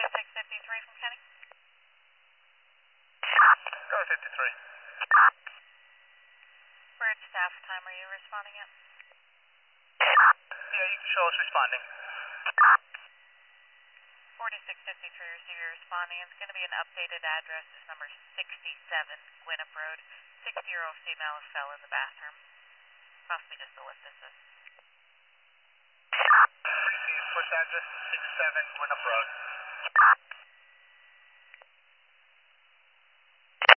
4653 from Kenny. Go 53. Bridge staff time, are you responding yet? Yeah, you can show us responding. 4653 receiver responding. It's going to be an updated address. It's number 67 Gwinnett Road. 60-year-old female fell in the bathroom. Possibly just a lift assist. Received. First address 67 Gwinnett Road.